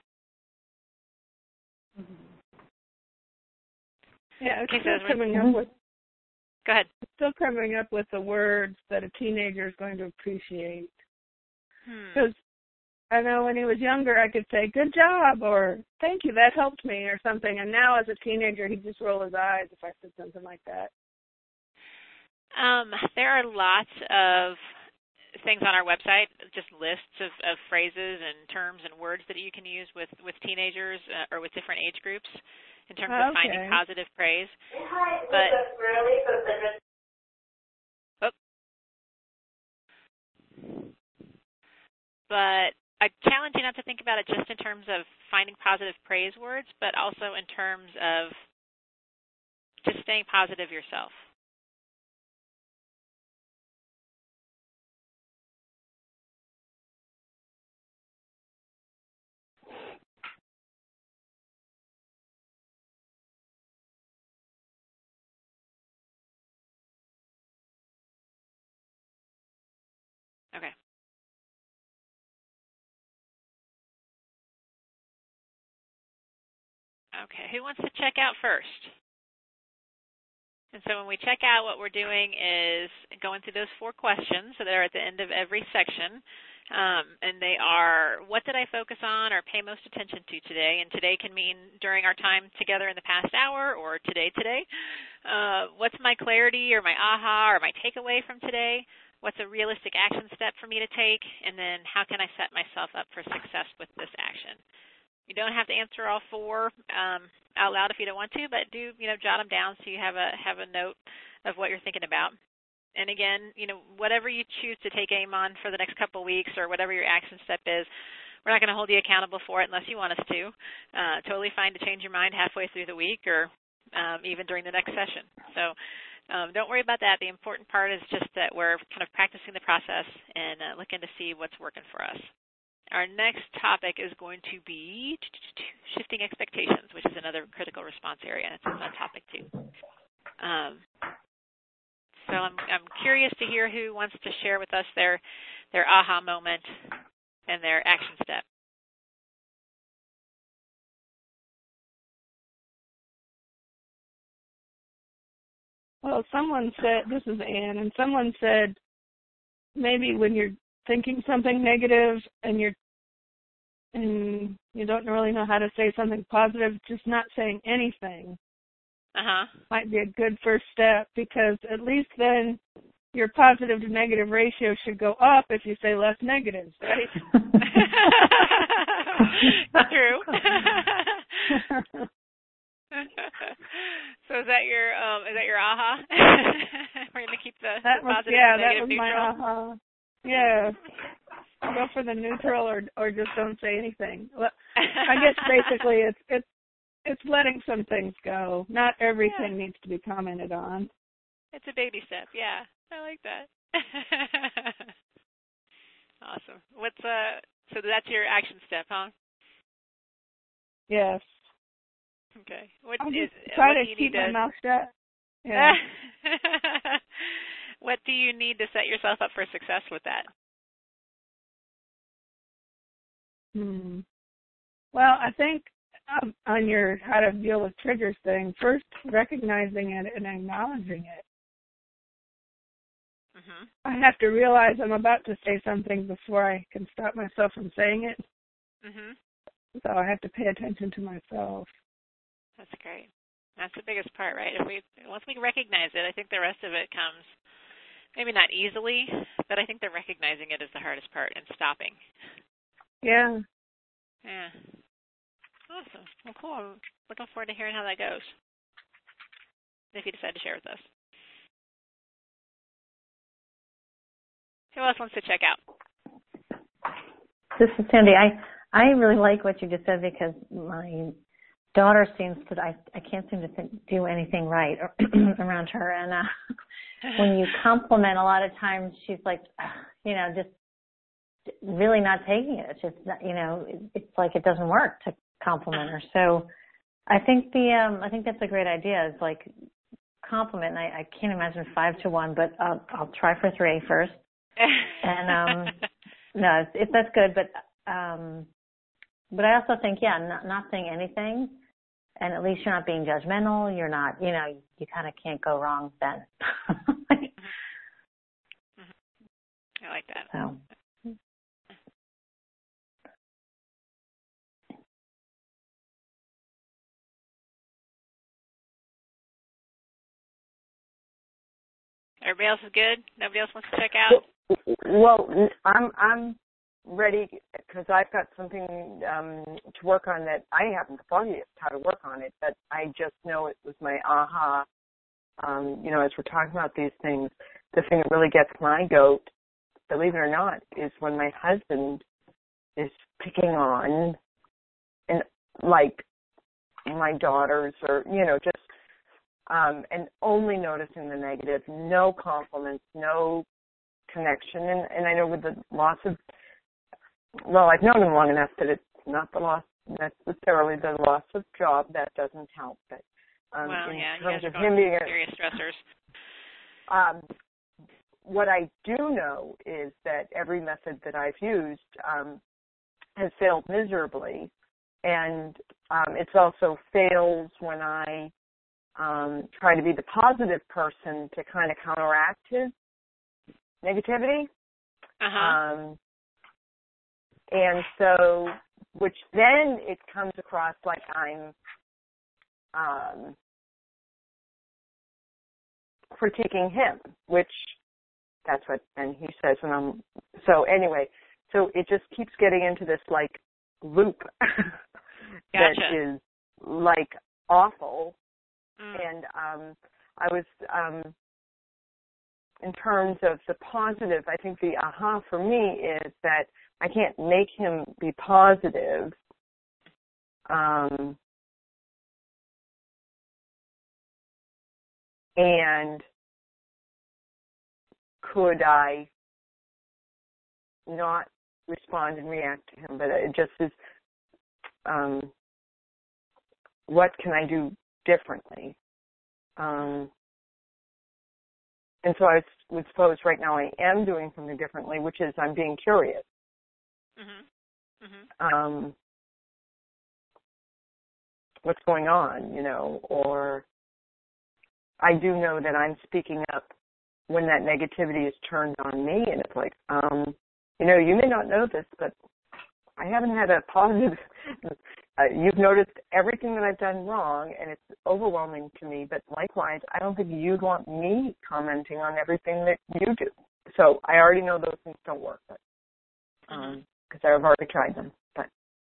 Yeah, it's okay, still so coming up with. Go ahead. It's still coming up with the words that a teenager is going to appreciate. Because hmm. I know when he was younger, I could say "good job" or "thank you, that helped me" or something, and now as a teenager, he'd just roll his eyes if I said something like that. Um, there are lots of things on our website, just lists of, of phrases and terms and words that you can use with, with teenagers uh, or with different age groups in terms okay. of finding positive praise. But, oh, but I challenge you not to think about it just in terms of finding positive praise words, but also in terms of just staying positive yourself. Okay. Okay, who wants to check out first? And so when we check out, what we're doing is going through those four questions. So they're at the end of every section. Um, and they are, what did I focus on or pay most attention to today? And today can mean during our time together in the past hour or today today. Uh, what's my clarity or my aha or my takeaway from today? What's a realistic action step for me to take? And then how can I set myself up for success with this action? You don't have to answer all four um, out loud if you don't want to, but do, you know, jot them down so you have a have a note of what you're thinking about. And again, you know, whatever you choose to take aim on for the next couple of weeks or whatever your action step is, we're not going to hold you accountable for it unless you want us to. Uh, totally fine to change your mind halfway through the week or um, even during the next session. So um, don't worry about that. The important part is just that we're kind of practicing the process and uh, looking to see what's working for us. Our next topic is going to be shifting expectations, which is another critical response area. It's a fun topic too. Um, so I'm, I'm curious to hear who wants to share with us their their aha moment and their action step. Well, someone said, this is Anne, and someone said maybe when you're thinking something negative and you're and you don't really know how to say something positive, just not saying anything uh-huh. might be a good first step, because at least then your positive to negative ratio should go up if you say less negatives, right? True. So is that your um, is that your aha? We're going to keep the, that the was, positive yeah, and negative that was neutral? my aha. Yeah. Go for the neutral, or or just don't say anything. Well, I guess basically it's it's it's letting some things go. Not everything yeah. needs to be commented on. It's a baby step. Yeah, I like that. Awesome. What's uh? So that's your action step, huh? Yes. Okay. What I'll is? Just try what to do you keep need my to, mouth shut. Yeah. What do you need to set yourself up for success with that? Hmm. Well, I think um, on your how to deal with triggers thing, first recognizing it and acknowledging it. Mhm. I have to realize I'm about to say something before I can stop myself from saying it. Mhm. So I have to pay attention to myself. That's great. That's the biggest part, right? If we once we recognize it, I think the rest of it comes maybe not easily, but I think the recognizing it is the hardest part and stopping. Yeah. Yeah. Awesome. Well, cool. I'm looking forward to hearing how that goes. If you decide to share with us. Who else wants to check out? This is Cindy. I I really like what you just said because my daughter seems to I I can't seem to think, do anything right around her, and uh, when you compliment, a lot of times she's like, you know, just really not taking it. It's just not, you know, it's like it doesn't work to compliment her. So I think the um I think that's a great idea. It's like compliment. And I I can't imagine five to one, but I'll I'll try for three first. And um no, it's, it's that's good, but um but I also think yeah, not not saying anything, and at least you're not being judgmental. You're not, you know, you, you kind of can't go wrong then. I like that. So. Everybody else is good? Nobody else wants to check out? Well, I'm I'm ready because I've got something um, to work on that I haven't thought yet how to work on it, but I just know it was my aha. Um, you know, as we're talking about these things, the thing that really gets my goat, believe it or not, is when my husband is picking on and like my daughters or, you know, just um, and only noticing the negative, no compliments, no connection. And, and I know with the loss of, well, I've known him long enough that it's not the loss necessarily the loss of job. That doesn't help. But um, well, in yeah, terms you of guys are him being going serious stressors. Um, what I do know is that every method that I've used um, has failed miserably, and um, it's also fails when I um, try to be the positive person to kind of counteract his negativity. Uh-huh. Um, and so, which then it comes across like I'm um, critiquing him, which that's what, and he says, and I'm, so anyway, so it just keeps getting into this like loop that Gotcha. is like awful. Mm. And um, I was, um, in terms of the positive, I think the aha for me is that I can't make him be positive. Um, and could I not respond and react to him? But it just is, um, what can I do differently? Um, and so I would suppose right now I am doing something differently, which is I'm being curious. Mm-hmm. Mm-hmm. Um, what's going on, you know, or I do know that I'm speaking up when that negativity is turned on me, and it's like, um, you know, you may not know this, but I haven't had a positive, uh, you've noticed everything that I've done wrong, and it's overwhelming to me, but likewise, I don't think you'd want me commenting on everything that you do. So I already know those things don't work, but um, because mm-hmm. I've already tried them. But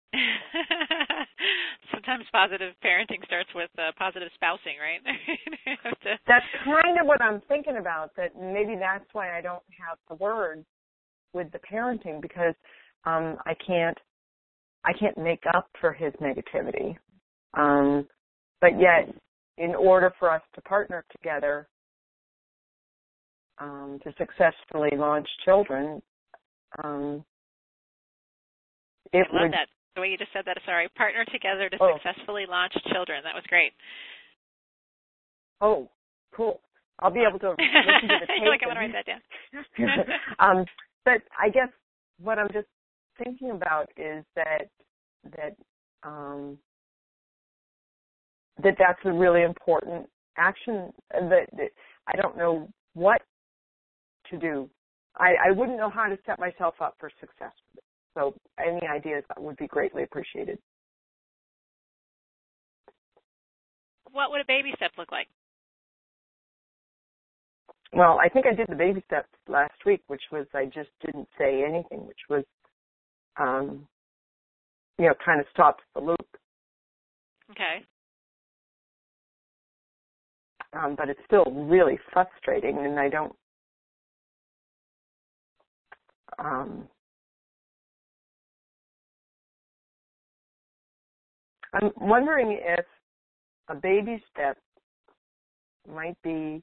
sometimes positive parenting starts with uh, positive spousing, right? to... That's kind of what I'm thinking about, that maybe that's why I don't have the words with the parenting, because um, I can't I can't make up for his negativity. Um, but yet, in order for us to partner together um, to successfully launch children, um, it I love would, that. The way you just said that, sorry, partner together to oh. successfully launch children. That was great. Oh, cool. I'll be able to listen to the tape. You're like, I'm going to write that down. um, but I guess what I'm just thinking about is that that um, that that's a really important action. That, that I don't know what to do. I, I wouldn't know how to set myself up for success. So any ideas would be greatly appreciated. What would a baby step look like? Well, I think I did the baby steps last week, which was I just didn't say anything, which was, um, you know, kind of stopped the loop. Okay. Um, but it's still really frustrating, and I don't. Um, I'm wondering if a baby step might be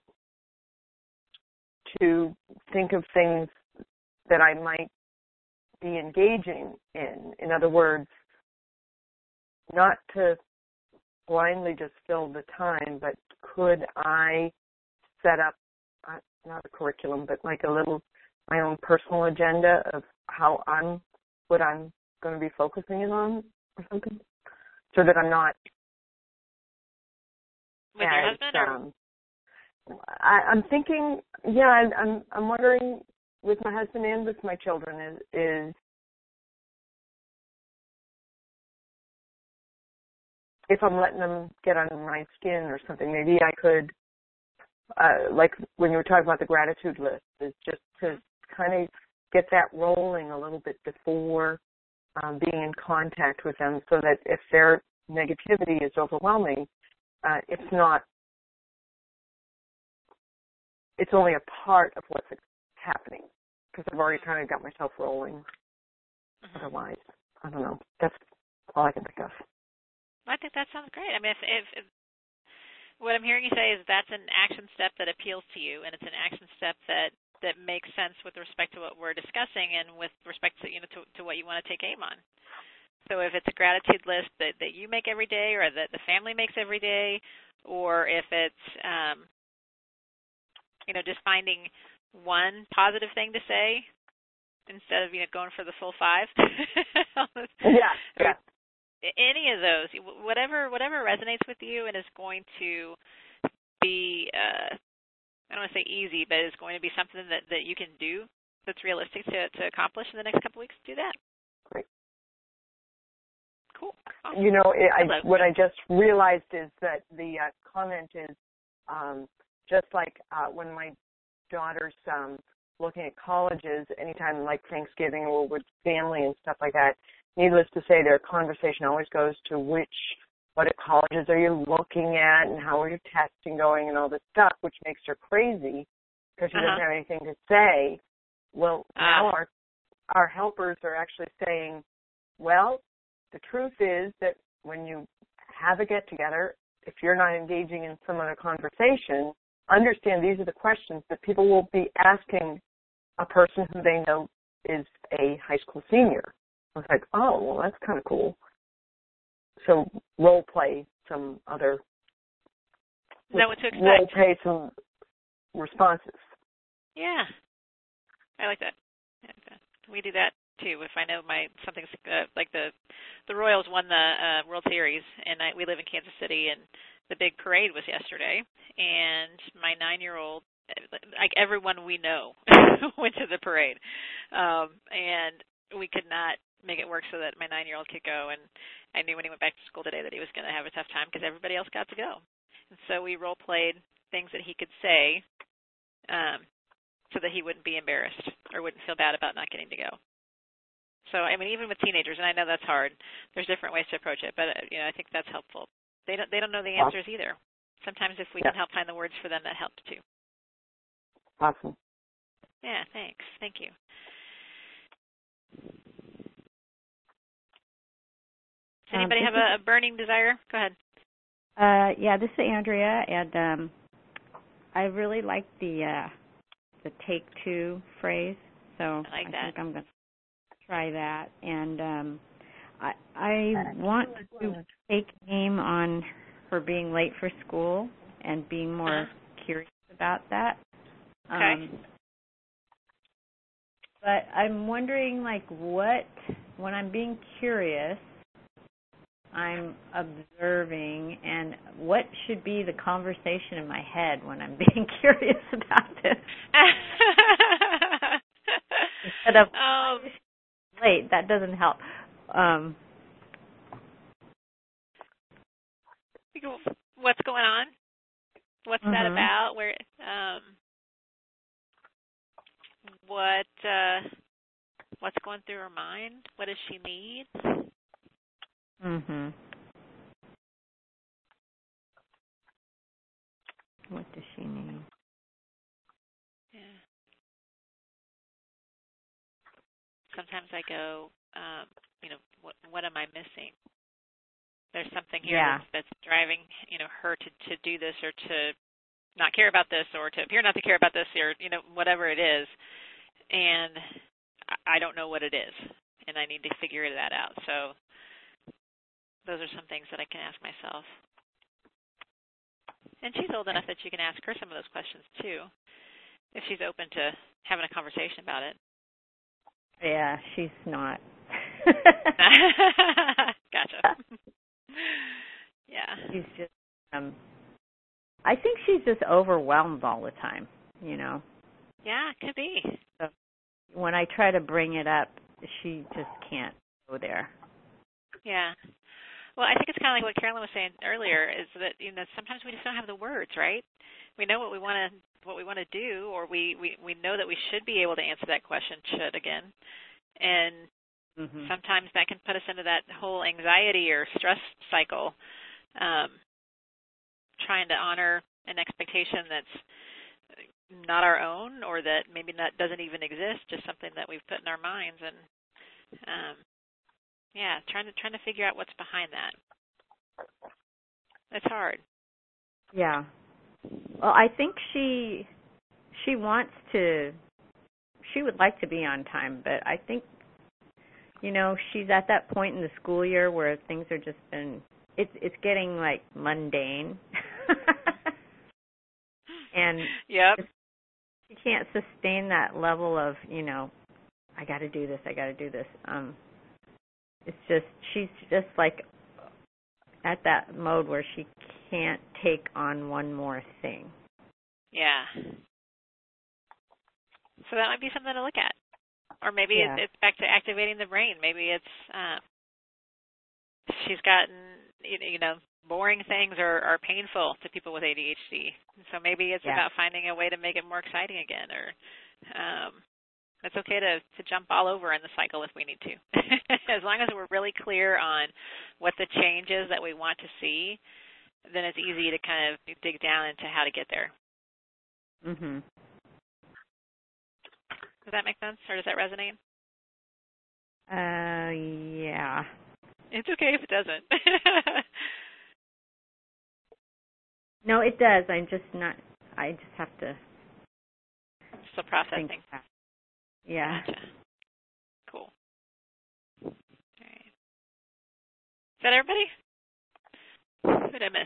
to think of things that I might be engaging in. In other words, not to blindly just fill the time, but could I set up, uh, not a curriculum, but like a little, my own personal agenda of how I'm, what I'm going to be focusing on or something, so that I'm not. With as, your husband, or? Um, I, I'm thinking, yeah, I, I'm, I'm wondering with my husband and with my children is, is if I'm letting them get under my skin or something, maybe I could, uh, like when you were talking about the gratitude list, is just to kind of get that rolling a little bit before um, being in contact with them, so that if their negativity is overwhelming, uh, it's not, it's only a part of what's happening, because I've already kind of got myself rolling. Mm-hmm. Otherwise, I don't know. That's all I can think of. I think that sounds great. I mean, if, if, if what I'm hearing you say is that's an action step that appeals to you, and it's an action step that, that makes sense with respect to what we're discussing and with respect to, you know, to, to what you want to take aim on. So if it's a gratitude list that, that you make every day, or that the family makes every day, or if it's, um, you know, just finding one positive thing to say instead of, you know, going for the full five. yeah, yeah. Any of those, whatever whatever resonates with you and is going to be, uh, I don't want to say easy, but is going to be something that, that you can do that's realistic to, to accomplish in the next couple of weeks, do that. Great. Cool. Awesome. You know, it, I, what I just realized is that the uh, comment is um, just like uh, when my daughter's um, looking at colleges, anytime like Thanksgiving or with family and stuff like that, needless to say, their conversation always goes to which, what colleges are you looking at and how are your testing going and all this stuff, which makes her crazy because she uh-huh. doesn't have anything to say. Well, uh. now our our helpers are actually saying, well, the truth is that when you have a get-together, if you're not engaging in some other conversation, understand these are the questions that people will be asking a person who they know is a high school senior. I was like, oh, well, that's kind of cool. So role play some other, know what to expect. Role play some responses. Yeah, I like that. We do that too. If I know my something's uh, like the the Royals won the uh, World Series, and I, we live in Kansas City, and the big parade was yesterday, and my nine-year-old, like everyone we know, went to the parade, um, and we could not make it work so that my nine-year-old could go, and I knew when he went back to school today that he was going to have a tough time because everybody else got to go. And so we role-played things that he could say um, so that he wouldn't be embarrassed or wouldn't feel bad about not getting to go. So, I mean, even with teenagers, and I know that's hard, there's different ways to approach it, but, uh, you know, I think that's helpful. They don't, they don't know the answers awesome. either. Sometimes if we yeah. can help find the words for them, that helps too. Awesome. Yeah, thanks. Thank you. Does anybody um, have a, a burning desire? Go ahead. Uh, yeah, this is Andrea, and um, I really like the uh, the take two phrase, so I, like I that. think I'm going to try that. And um, I, I want to take aim on her being late for school and being more uh-huh. curious about that. Okay. Um, but I'm wondering, like, what, when I'm being curious, I'm observing, and what should be the conversation in my head when I'm being curious about this? Instead of um, late, that doesn't help. Um, what's going on? What's mm-hmm. that about? Where? Um, what? Uh, what's going through her mind? What does she need? Mhm. What does she need? Yeah. Sometimes I go, um, you know, what what am I missing? There's something here Yeah. that's, that's driving, you know, her to, to do this or to not care about this or to appear not to care about this or, you know, whatever it is. And I don't know what it is, and I need to figure that out. So those are some things that I can ask myself. And she's old enough that you can ask her some of those questions, too, if she's open to having a conversation about it. Yeah, she's not. Gotcha. Yeah. She's just, um, I think she's just overwhelmed all the time, you know. Yeah, it could be. So when I try to bring it up, she just can't go there. Yeah. Well, I think it's kind of like what Carolyn was saying earlier, is that, you know, sometimes we just don't have the words, right? We know what we want to what we want to do, or we, we, we know that we should be able to answer that question, should, again. And mm-hmm. sometimes that can put us into that whole anxiety or stress cycle, um, trying to honor an expectation that's not our own, or that maybe not doesn't even exist, just something that we've put in our minds. And um, yeah, trying to trying to figure out what's behind that. It's hard. Yeah. Well, I think she she wants to. She would like to be on time, but I think, you know, she's at that point in the school year where things are just been. It's it's getting like mundane. And yep. she can't sustain that level of, you know, I got to do this, I got to do this. Um, it's just, she's just like at that mode where she can't take on one more thing. Yeah. So that might be something to look at. Or maybe yeah. it's back to activating the brain. Maybe it's, uh, she's gotten, you know, boring things are, are painful to people with A D H D. So maybe it's yeah. about finding a way to make it more exciting again, or um, it's okay to, to jump all over in the cycle if we need to. As long as we're really clear on what the change is that we want to see, then it's easy to kind of dig down into how to get there. Mhm. Does that make sense, or does that resonate? Uh, yeah. It's okay if it doesn't. No, it does. I'm just not. I just have to. Still processing. Think back. Yeah. Gotcha. Cool. All right. Is that everybody? Who did I miss?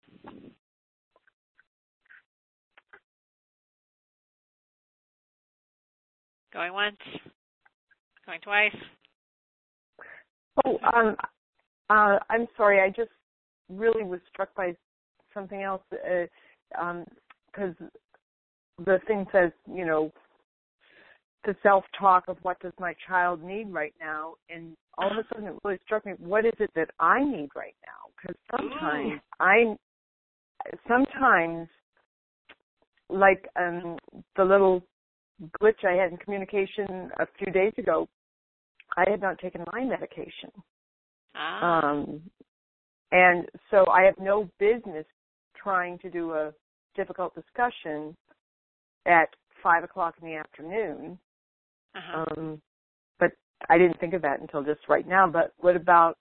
Going once. Going twice. Oh, um, uh, I'm sorry. I just really was struck by something else, because uh, um, the thing says, you know, the self-talk of what does my child need right now, and all of a sudden it really struck me, what is it that I need right now? Because sometimes I, sometimes, like um, the little glitch I had in communication a few days ago, I had not taken my medication. Ah. Um, and so I have no business trying to do a difficult discussion at five o'clock in the afternoon. Uh-huh. Um, but I didn't think of that until just right now. But what about,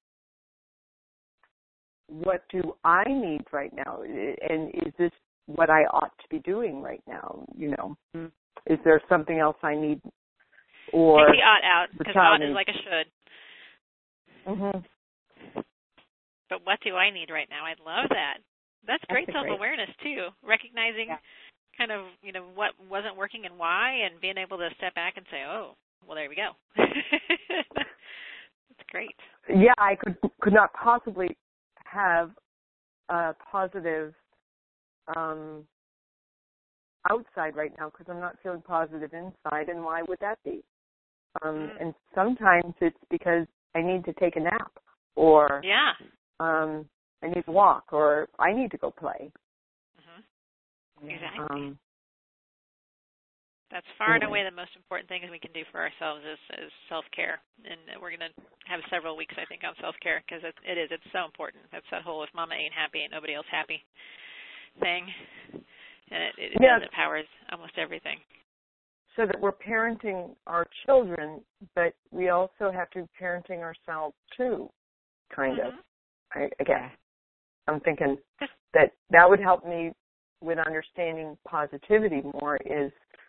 what do I need right now? And is this what I ought to be doing right now? You know, mm-hmm. Is there something else I need? Or take the ought out, because ought is like a should. Mm-hmm. But what do I need right now? I love that. That's, That's great self-awareness, great. too. Recognizing yeah. kind of, you know, what wasn't working and why, and being able to step back and say, oh, well, there we go. That's great. yeah, I could could not possibly have a positive um, outside right now because I'm not feeling positive inside, and why would that be? Um, mm. And sometimes it's because I need to take a nap, or yeah, um, I need to walk, or I need to go play. mm-hmm. exactly. Um, That's far and anyway. away the most important thing we can do for ourselves is, is self-care. And we're going to have several weeks, I think, on self-care because it, it is. It's so important. That's that whole if mama ain't happy, ain't nobody else happy thing. And it, it, it Yeah. does. It powers almost everything. So that we're parenting our children, but we also have to be parenting ourselves too, kind mm-hmm. of. I, again, I'm thinking that that would help me with understanding positivity more is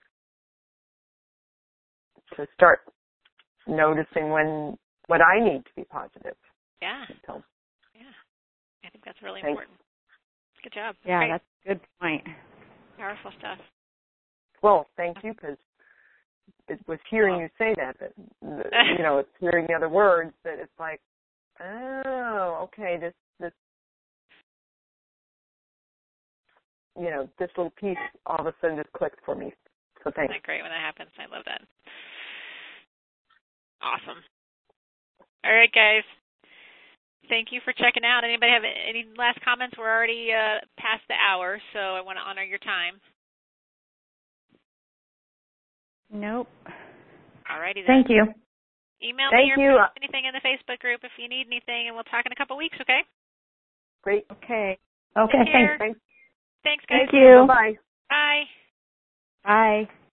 to start noticing when what I need to be positive. Yeah. So, yeah. I think that's really thanks. important. Good job. Yeah, Great. that's a good point. Powerful stuff. Well, thank you, because it was hearing Well. you say that, that, you know, it's hearing the other words that it's like, oh, okay, this, this, you know, this little piece all of a sudden just clicked for me. So thanks. Isn't that great when that happens? I love that. Awesome. All right, guys. Thank you for checking out. Anybody have any last comments? We're already uh, past the hour, so I want to honor your time. Nope. All righty then. Thank you. Email Thank me or you. post anything in the Facebook group if you need anything, and we'll talk in a couple weeks, okay? Great. Okay. Okay, Take care. thanks. Thanks. Thanks, guys. Thank you. Bye-bye. Bye. Bye.